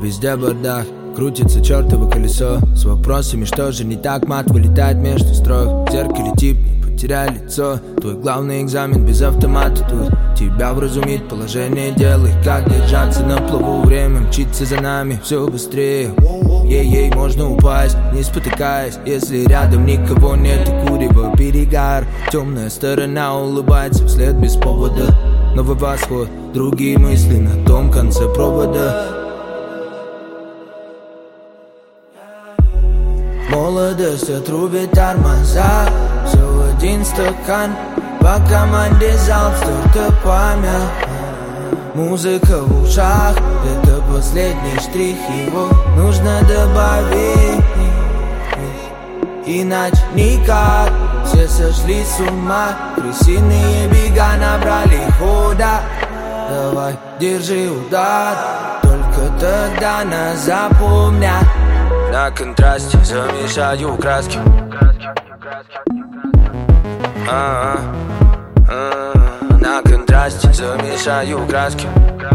Везде бардак, крутится чертово колесо с вопросами, что же не так. Мат вылетает между строк. В зеркале тип, не потеряй лицо. Твой главный экзамен без автомата тут. Тебя вразумит положение дел и как держаться на плаву. Время мчится за нами все быстрее. Ей-ей, можно упасть, не спотыкаясь, если рядом никого нет и курева перегар. Темная сторона улыбается вслед без повода. Новый восход, другие мысли на том конце провода. Молодость отрубит тормоза. Все в один стакан. По команде залп, столько память. Музыка в ушах, это последний штрих, его нужно добавить. Иначе никак, все сошли с ума. Крысиные бега набрали хода. Давай, держи удар, только тогда нас запомнят. На контрасте замешаю краски. На контрасте замешаю краски.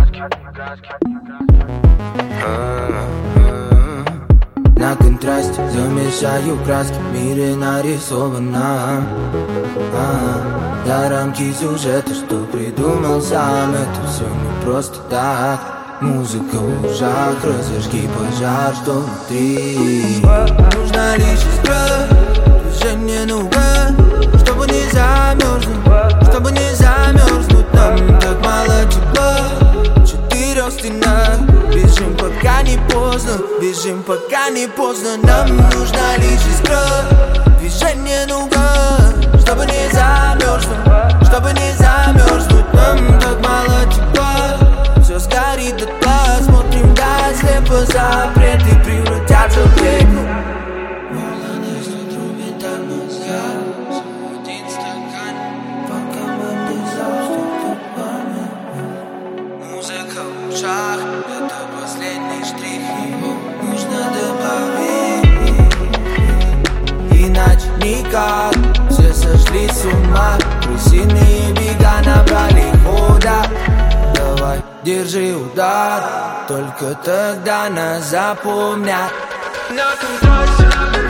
На контрасте замешаю краски. В мире нарисовано за рамки сюжета, что придумал сам. Это все не просто так. Музыка в ушах, разожги пожар, что внутри. Нужна лишь искра, движение нужно, чтобы не замерзнуть, чтобы не замерзнуть. Нам так мало тепла, в четырех стенах. Бежим, пока не поздно, бежим, пока не поздно. Нам нужна лишь искра, движение нужно, чтобы не замерзнуть, чтобы не замерзнуть. Нам так мало тепла, все сгорит дотла. Смотрим вдаль, слепо запреты превратятся в реку. Молодость отрубит тормоза. Всего один стакан. По команде залп, столько память. Музыка в ушах, это последний штрих, его нужно добавить. Иначе никак, все сошли с ума. Крысиные бега набрали хода. Давай, держи удар, только тогда нас запомнят. На контрасте.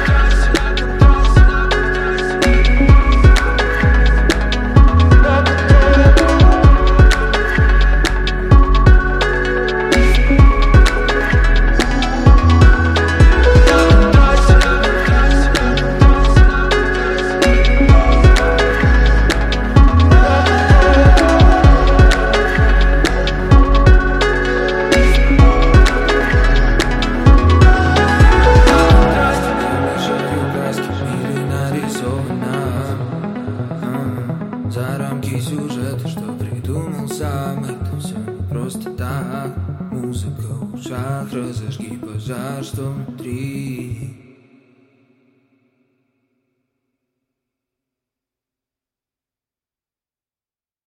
За рамки сюжета, что придумал сам. Это все не просто так. Музыка в ушах, разожги пожар, что внутри.